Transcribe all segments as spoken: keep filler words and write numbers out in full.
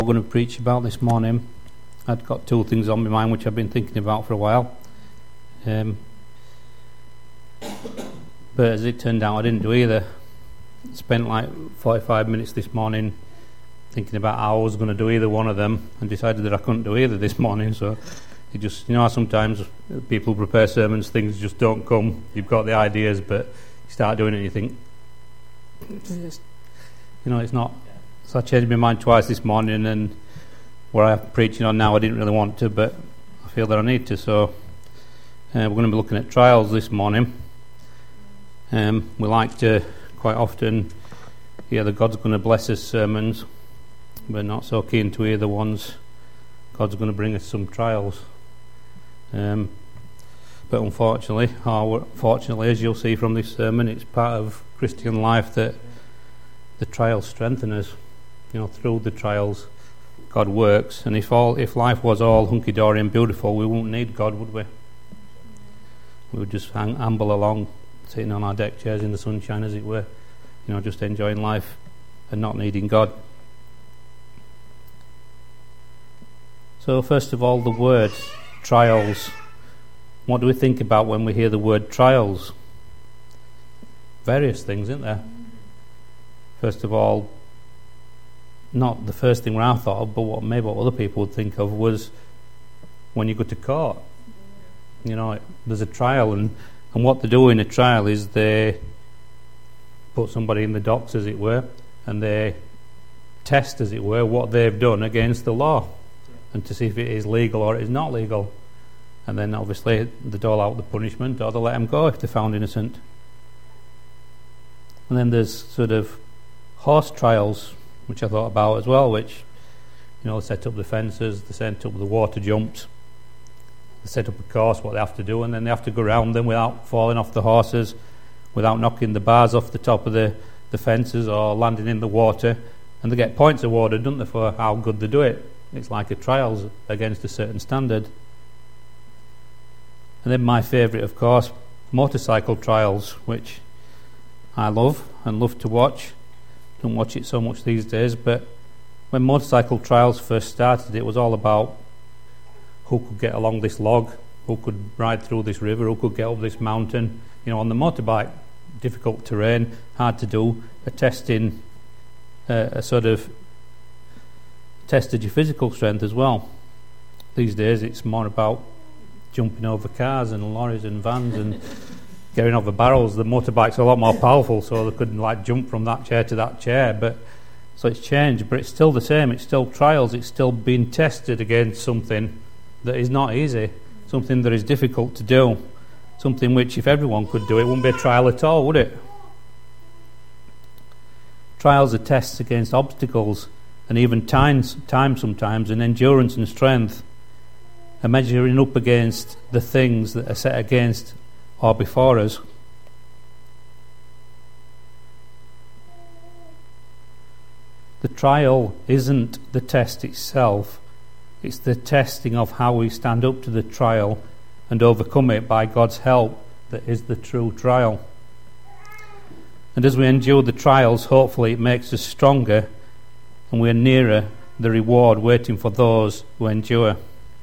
I'm going to preach about this morning. I've got two things on my mind which I've been thinking about for a while. Um, but as it turned out, I didn't do either. Spent like forty-five minutes this morning thinking about how I was going to do either one of them, and decided that I couldn't do either this morning. So it just, you know, sometimes people prepare sermons, things just don't come. You've got the ideas, but you start doing it and you think, you know, it's not. So I changed my mind twice this morning, and where I'm preaching on now, I didn't really want to, but I feel that I need to. So uh, we're going to be looking at trials this morning. Um, we like to quite often hear that God's going to bless us sermons. We're not so keen to hear the ones God's going to bring us some trials. Um, but unfortunately, or fortunately, as you'll see from this sermon, it's part of Christian life that the trials strengthen us. You know, through the trials, God works. And if all, if life was all hunky-dory and beautiful, we wouldn't need God, would we? We would just hang, amble along, sitting on our deck chairs in the sunshine, as it were. You know, just enjoying life and not needing God. So, first of all, the word trials. What do we think about when we hear the word trials? Various things, isn't there? First of all, not the first thing I thought of, but what maybe what other people would think of was when you go to court. You know, there's a trial, and, and what they do in a trial is they put somebody in the docks, as it were, and they test, as it were, what they've done against the law, and to see if it is legal or it is not legal. And then obviously they dole out the punishment, or they let them go if they're found innocent. And then there's sort of horse trials, which I thought about as well, which, you know, they set up the fences, they set up the water jumps, they set up a course, what they have to do, and then they have to go around them without falling off the horses, without knocking the bars off the top of the, the fences or landing in the water, and they get points awarded, don't they, for how good they do it. It's like a trials against a certain standard. And then my favourite, of course, motorcycle trials, which I love and love to watch. Don't watch it so much these days, but when motorcycle trials first started, it was all about who could get along this log, who could ride through this river, who could get up this mountain, you know, on the motorbike. Difficult terrain, hard to do, a testing, uh, a sort of tested your physical strength as well. These days it's more about jumping over cars and lorries and vans and getting over barrels. The motorbike's a lot more powerful, so they couldn't like jump from that chair to that chair. But so it's changed, but it's still the same. It's still trials. It's still being tested against something that is not easy, something that is difficult to do, something which, if everyone could do it, wouldn't be a trial at all, would it? Trials are tests against obstacles, and even time, time sometimes, and endurance and strength, are measuring up against the things that are set against or before us. The trial isn't the test itself, it's the testing of how we stand up to the trial and overcome it by God's help that is the true trial. And as we endure the trials, hopefully it makes us stronger, and we're nearer the reward waiting for those who endure.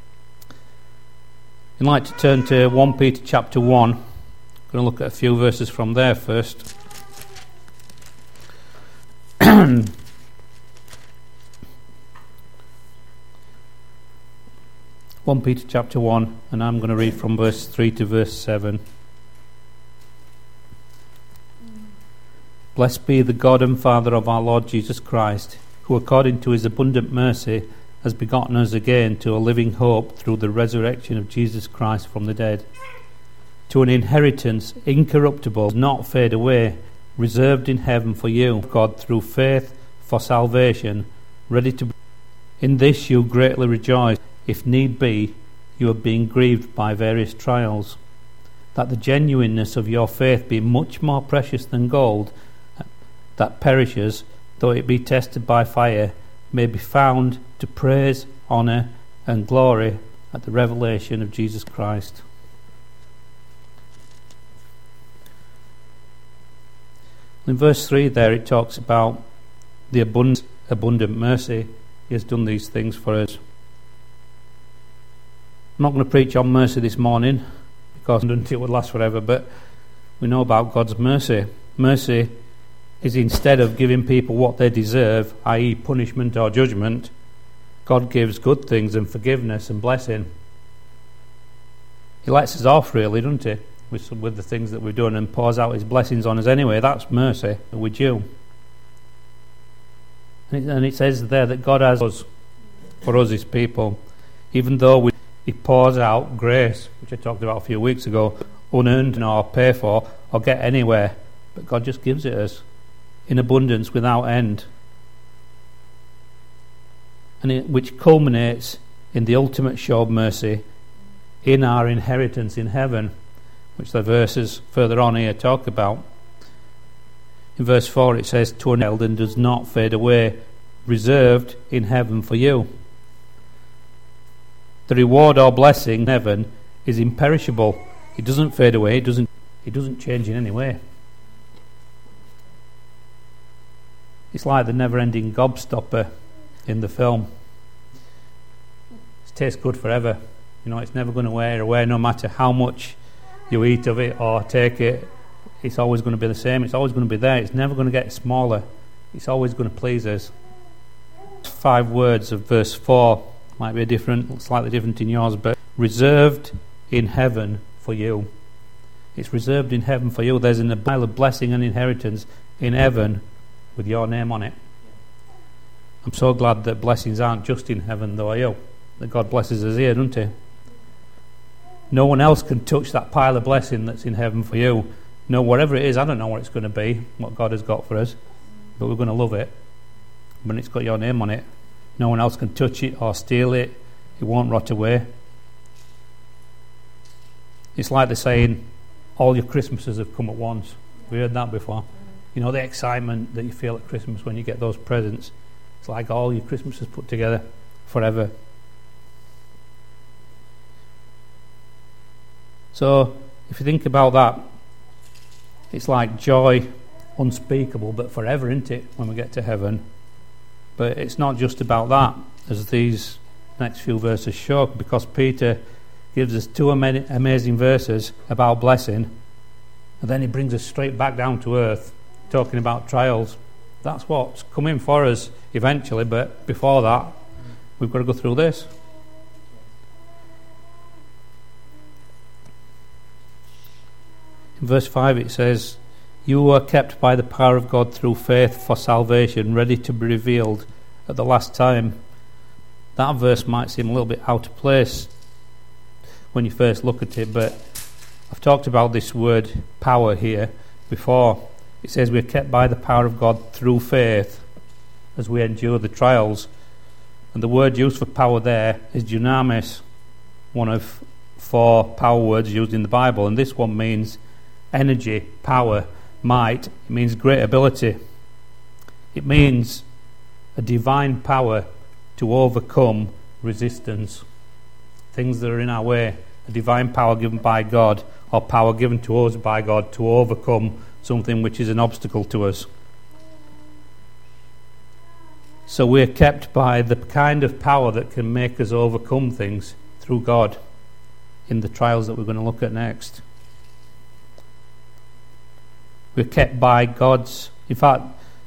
I'd like to turn to First Peter chapter one. I'm going to look at a few verses from there first. First Peter chapter one, and I'm going to read from verse three to verse seven. Blessed be the God and Father of our Lord Jesus Christ, who according to his abundant mercy has begotten us again to a living hope through the resurrection of Jesus Christ from the dead, to an inheritance incorruptible, not fade away, reserved in heaven for you, God, through faith for salvation, ready to be. In this you greatly rejoice, if need be, you are being grieved by various trials, that the genuineness of your faith be much more precious than gold, that perishes, though it be tested by fire, may be found to praise, honour, and glory at the revelation of Jesus Christ. In verse three there it talks about the abundant, abundant mercy He has done these things for us. I'm not going to preach on mercy this morning because it would last forever, but we know about God's mercy. Mercy is, instead of giving people what they deserve, that is punishment or judgment, God gives good things and forgiveness and blessing. He lets us off, really, doesn't he, with, with the things that we've done, and pours out his blessings on us anyway. That's mercy that we're due. And it, and it says there that God has us, for us, his people, even though we, he pours out grace, which I talked about a few weeks ago, unearned or pay for or get anywhere, but God just gives it us in abundance without end, and it, which culminates in the ultimate show of mercy in our inheritance in heaven, which the verses further on here talk about. In verse four it says, to an end and does not fade away, reserved in heaven for you. The reward or blessing in heaven is imperishable. It doesn't fade away, it doesn't it doesn't change in any way. It's like the never-ending gobstopper in the film. It tastes good forever. You know, it's never going to wear away, no matter how much you eat of it or take it. It's always going to be the same. It's always going to be there. It's never going to get smaller. It's always going to please us. Five words of verse four might be different, slightly different in yours, but reserved in heaven for you. It's reserved in heaven for you. There's an pile of blessing and inheritance in heaven with your name on it. I'm so glad that blessings aren't just in heaven, though, are you? That God blesses us here, doesn't he? No one else can touch that pile of blessing that's in heaven for you. No, whatever it is, I don't know what it's going to be, what God has got for us, but we're going to love it. When it's got your name on it, no one else can touch it or steal it. It won't rot away. It's like the saying, all your Christmases have come at once. We heard that before. You know, the excitement that you feel at Christmas when you get those presents. It's like all your Christmases put together forever. So, if you think about that, it's like joy unspeakable, but forever, isn't it, when we get to heaven? But it's not just about that, as these next few verses show, because Peter gives us two ama- amazing verses about blessing, and then he brings us straight back down to earth, talking about trials. That's what's coming for us eventually, but before that, we've got to go through this. In verse five it says, you are kept by the power of God through faith for salvation, ready to be revealed at the last time. That verse might seem a little bit out of place when you first look at it, but I've talked about this word power here before. It says we're kept by the power of God through faith as we endure the trials. And the word used for power there is dunamis, one of four power words used in the Bible, and this one means energy, power, might. It means great ability. It means a divine power to overcome resistance. Things that are in our way, a divine power given by God, or power given to us by God to overcome something which is an obstacle to us. So we're kept by the kind of power that can make us overcome things through God in the trials that we're going to look at next. We're kept by God's... In fact,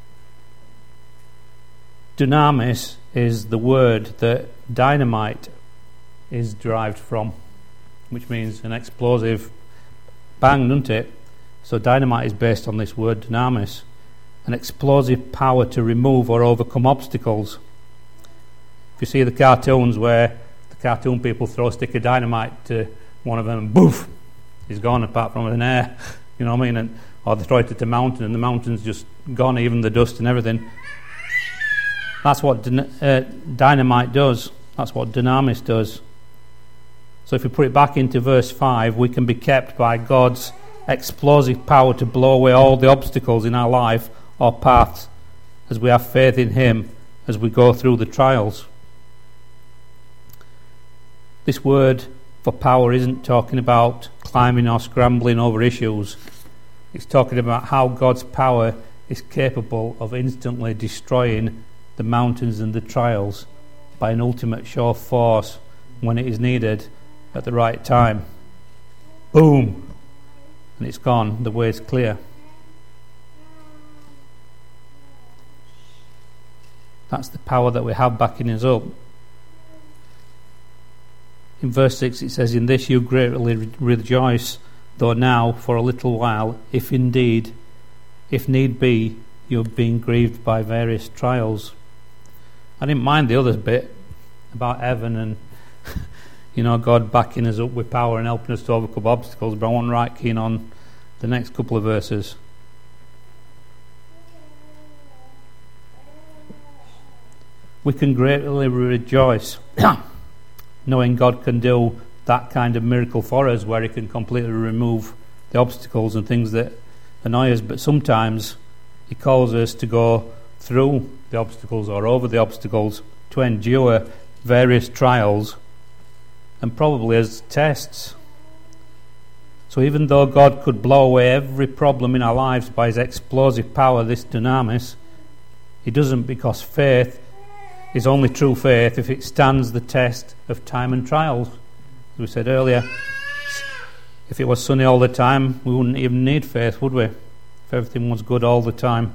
dunamis is the word that dynamite is derived from, which means an explosive bang, doesn't it? So dynamite is based on this word dunamis, an explosive power to remove or overcome obstacles. If you see the cartoons where the cartoon people throw a stick of dynamite to one of them and boof, he's gone apart from an air, you know what I mean? And, or they throw it at a mountain and the mountain's just gone, even the dust and everything. That's what uh, dynamite does. That's what dunamis does. So if we put it back into verse five, we can be kept by God's explosive power to blow away all the obstacles in our life or paths as we have faith in Him as we go through the trials. This word for power isn't talking about climbing or scrambling over issues. It's talking about how God's power is capable of instantly destroying the the mountains and the trials by an ultimate show of force when it is needed at the right time. Boom! And it's gone. The way's clear. That's the power that we have backing us up. In verse six it says, "In this you greatly re- rejoice, though now for a little while, if indeed, if need be, you have been grieved by various trials." I didn't mind the other bit about heaven and you know, God backing us up with power and helping us to overcome obstacles, but I wasn't right keen on the next couple of verses. We can greatly rejoice knowing God can do that kind of miracle for us, where He can completely remove the obstacles and things that annoy us, but sometimes He calls us to go through the obstacles or over the obstacles, to endure various trials and probably as tests. So even though God could blow away every problem in our lives by His explosive power, this dunamis, He doesn't, because faith is only true faith if it stands the test of time and trials. As we said earlier, if it was sunny all the time, we wouldn't even need faith, would we? If everything was good all the time.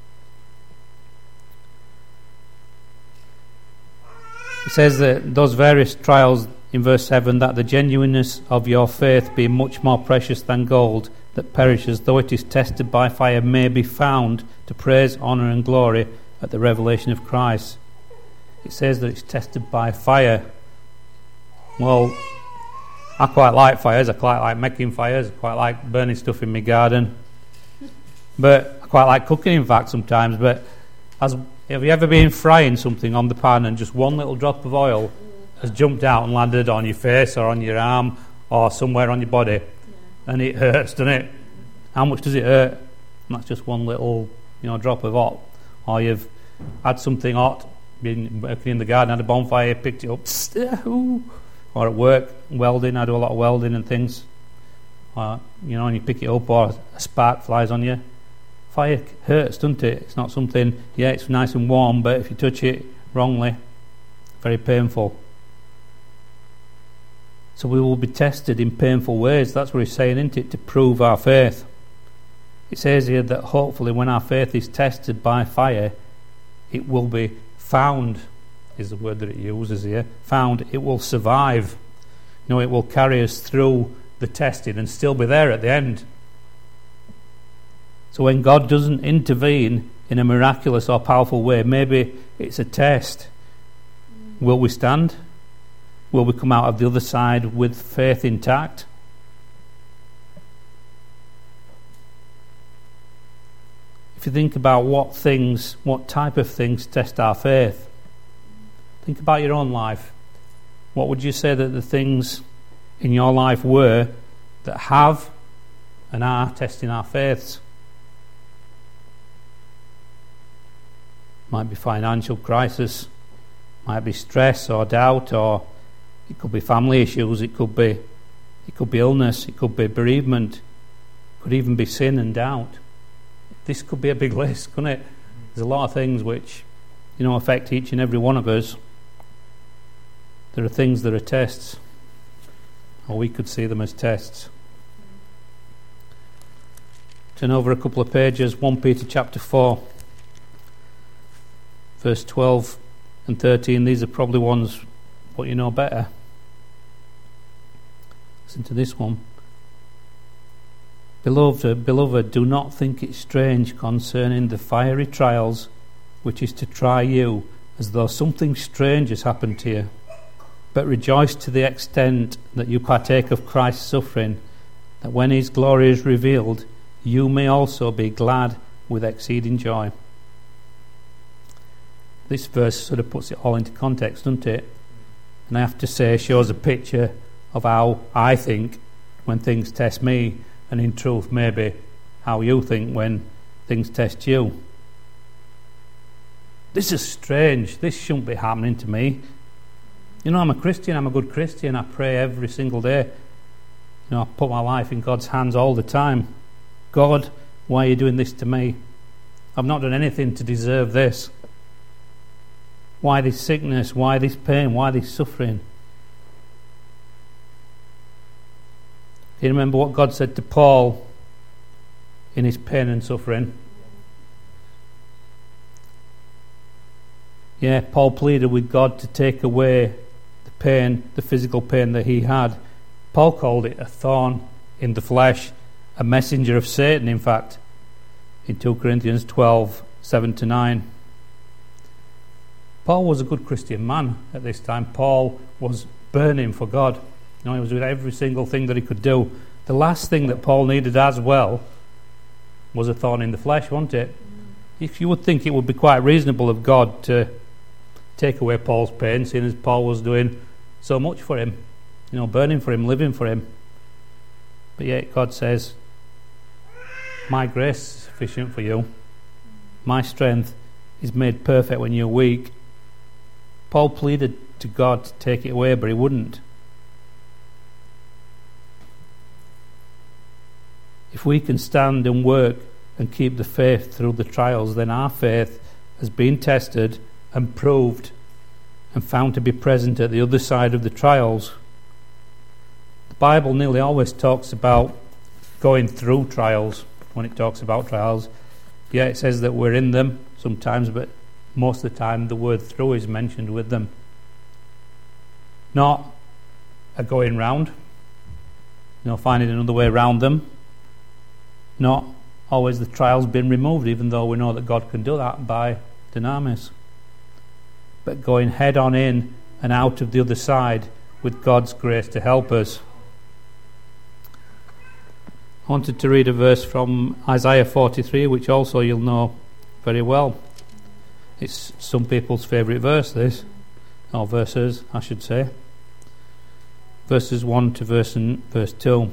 It says that those various trials in verse seven, that the genuineness of your faith, being much more precious than gold that perishes, though it is tested by fire, may be found to praise, honour and glory at the revelation of Christ. It says that it's tested by fire. Well, I quite like fires. I quite like making fires. I quite like burning stuff in my garden. But I quite like cooking, in fact, sometimes. But as have you ever been frying something on the pan and just one little drop of oil has jumped out and landed on your face or on your arm or somewhere on your body? Yeah. And it hurts, doesn't it? How much does it hurt? And that's just one little, you know, drop of hot. Or you've had something hot, been working in the garden, had a bonfire, picked it up, or at work, welding. I do a lot of welding and things. Or, you know, and you pick it up, or a spark flies on you. Fire hurts, doesn't it? It's not something, yeah, it's nice and warm, but if you touch it wrongly, very painful. So we will be tested in painful ways. That's what he's saying, isn't it? To prove our faith. It says here that hopefully when our faith is tested by fire, it will be found, is the word that it uses here. Found, it will survive. You know, it will carry us through the testing and still be there at the end. So when God doesn't intervene in a miraculous or powerful way, maybe it's a test. Will we stand? Will we come out of the other side with faith intact? If you think about what things, what type of things test our faith, think about your own life. What would you say that the things in your life were that have and are testing our faiths? Might be financial crisis, might be stress or doubt, or it could be family issues, it could be it could be illness, it could be bereavement, it could even be sin and doubt. This could be a big list, couldn't it? There's a lot of things which, you know, affect each and every one of us. There are things that are tests, or we could see them as tests. Turn over a couple of pages, First Peter chapter four, verse twelve and thirteen. These are probably ones what you know better. Listen to this one. Beloved, beloved, do not think it strange concerning the fiery trials which is to try you, as though something strange has happened to you. But rejoice to the extent that you partake of Christ's suffering, that when His glory is revealed, you may also be glad with exceeding joy. This verse sort of puts it all into context, doesn't it? And I have to say, shows a picture of how I think when things test me, and in truth maybe how you think when things test you. This is strange. This shouldn't be happening to me. You know, I'm a Christian. I'm a good Christian. I pray every single day. You know, I put my life in God's hands all the time. God, why are you doing this to me? I've not done anything to deserve this. Why this sickness? Why this pain? Why this suffering? Do you remember what God said to Paul in his pain and suffering? Yeah, Paul pleaded with God to take away the pain, the physical pain that he had. Paul called it a thorn in the flesh, a messenger of Satan, in fact, in two Corinthians twelve, seven to nine. Paul was a good Christian man at this time. Paul was burning for God. You know, he was doing every single thing that he could do. The last thing that Paul needed as well was a thorn in the flesh, wasn't it? If you would think it would be quite reasonable of God to take away Paul's pain, seeing as Paul was doing so much for him, you know, burning for him, living for him. But yet God says, my grace is sufficient for you. My strength is made perfect when you're weak. Paul pleaded to God to take it away, but he wouldn't. If we can stand and work and keep the faith through the trials, then our faith has been tested and proved and found to be present at the other side of the trials. The Bible nearly always talks about going through trials when it talks about trials. Yeah, it says that we're in them sometimes, but most of the time the word through is mentioned with them. Not a going round, you know, finding another way around them. Not always the trials being removed, even though we know that God can do that by dynamis. But going head on in and out of the other side with God's grace to help us. I wanted to read a verse from Isaiah forty-three, which also you'll know very well. It's some people's favourite verse, this. Or verses, I should say. Verses one to verse, and verse two.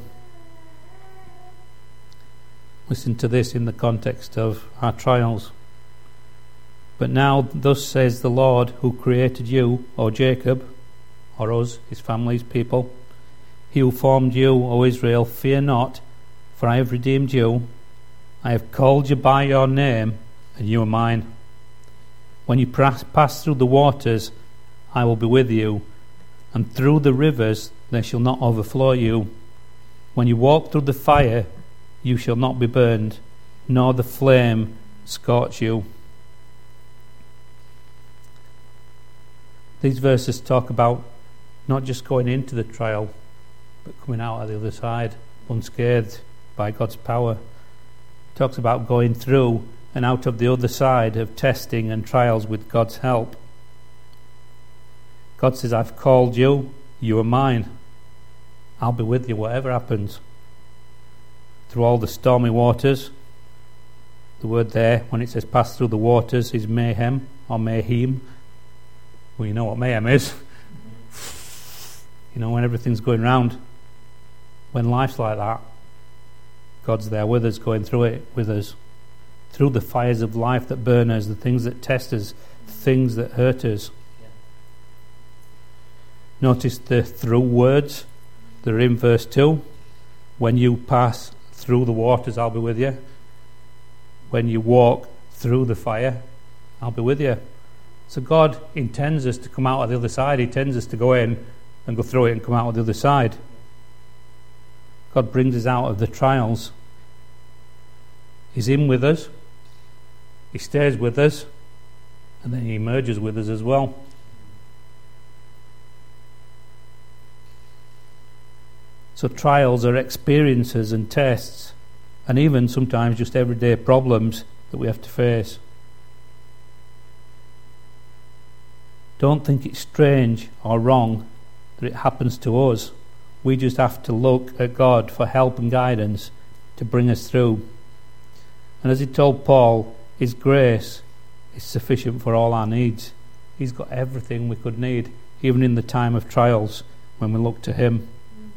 Listen to this in the context of our trials. But now thus says the Lord, who created you, O Jacob, or us, his family, his people, he who formed you, O Israel, fear not, for I have redeemed you. I have called you by your name, and you are mine. When you pass through the waters, I will be with you, and through the rivers they shall not overflow you. When you walk through the fire, you shall not be burned, nor the flame scorch you. These verses talk about not just going into the trial, but coming out of the other side, unscathed by God's power. It talks about going through and out of the other side of testing and trials with God's help. God says, I've called you, you are mine. I'll be with you whatever happens. Through all the stormy waters, the word there, when it says pass through the waters, is mayhem or mayhem. Well, you know what mayhem is. You know, when everything's going round. When life's like that, God's there with us, going through it with us. Through the fires of life that burn us, the things that test us, the things that hurt us. Yeah. Notice the through words that are in verse two. When you pass through the waters, I'll be with you. When you walk through the fire, I'll be with you. So God intends us to come out of the other side. He intends us to go in and go through it and come out of the other side. God brings us out of the trials. He's in with us. He stays with us. And then he emerges with us as well. So trials are experiences and tests, and even sometimes just everyday problems that we have to face. Don't think it's strange or wrong that it happens to us. We just have to look at God for help and guidance to bring us through. And as he told Paul, his grace is sufficient for all our needs. He's got everything we could need, even in the time of trials when we look to him.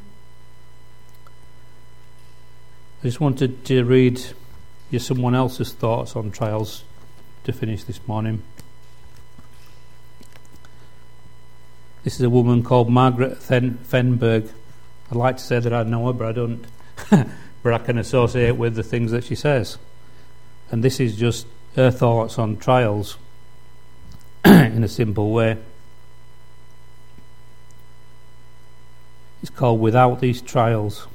I just wanted to read you someone else's thoughts on trials to finish this morning. This is a woman called Margaret Fenberg. I'd like to say that I know her, but I don't. But I can associate with the things that she says. And this is just her thoughts on trials. in a simple way. It's called Without These Trials.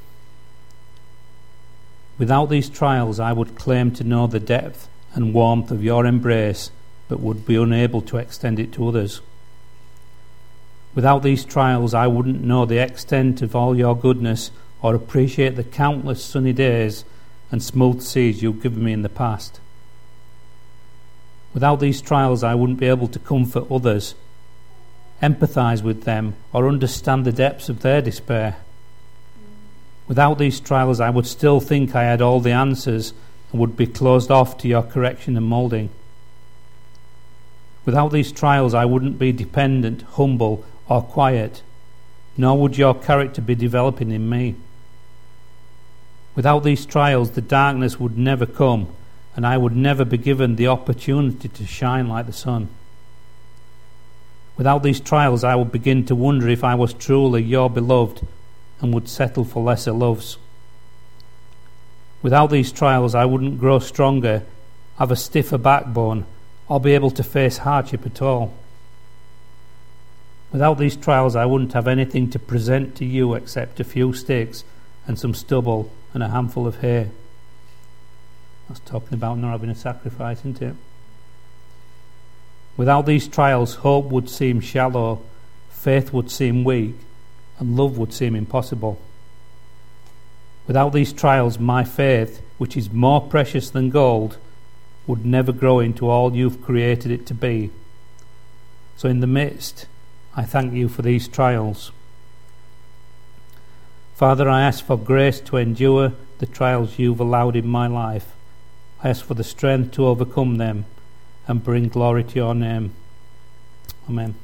Without these trials, I would claim to know the depth and warmth of your embrace, but would be unable to extend it to others. Without these trials, I wouldn't know the extent of all your goodness or appreciate the countless sunny days and smooth seas you've given me in the past. Without these trials, I wouldn't be able to comfort others, empathise with them, or understand the depths of their despair. Without these trials, I would still think I had all the answers and would be closed off to your correction and moulding. Without these trials, I wouldn't be dependent, humble, or quiet, nor would your character be developing in me. Without these trials, the darkness would never come, and I would never be given the opportunity to shine like the sun. Without these trials, I would begin to wonder if I was truly your beloved and would settle for lesser loves. Without these trials, I wouldn't grow stronger, have a stiffer backbone, or be able to face hardship at all. Without these trials, I wouldn't have anything to present to you except a few sticks and some stubble and a handful of hay. That's talking about not having a sacrifice, isn't it? Without these trials, hope would seem shallow, faith would seem weak, and love would seem impossible. Without these trials, my faith, which is more precious than gold, would never grow into all you've created it to be. So in the midst, I thank you for these trials. Father, I ask for grace to endure the trials you've allowed in my life. I ask for the strength to overcome them and bring glory to your name. Amen.